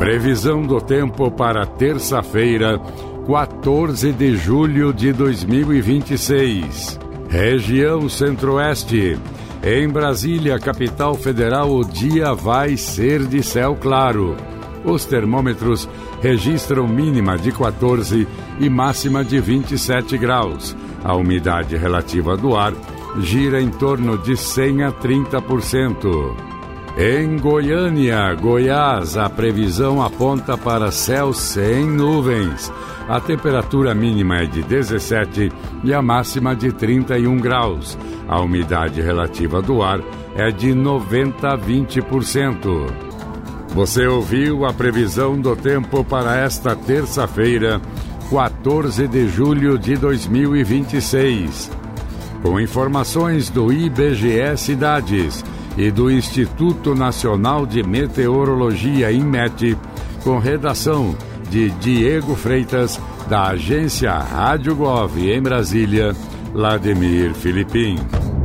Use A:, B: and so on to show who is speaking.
A: Previsão do tempo para terça-feira, 14 de julho de 2026. Região Centro-Oeste. Em Brasília, capital federal, o dia vai ser de céu claro. Os termômetros registram mínima de 14 e máxima de 27 graus. A umidade relativa do ar gira em torno de 100 a 30%. Em Goiânia, Goiás, a previsão aponta para céu sem nuvens. A temperatura mínima é de 17 e a máxima de 31 graus. A umidade relativa do ar é de 90 a 20%. Você ouviu a previsão do tempo para esta terça-feira, 14 de julho de 2026. Com informações do IBGE Cidades e do Instituto Nacional de Meteorologia, INMET, com redação de Diego Freitas, da agência Rádio Gov em Brasília, Vladimir Filipim.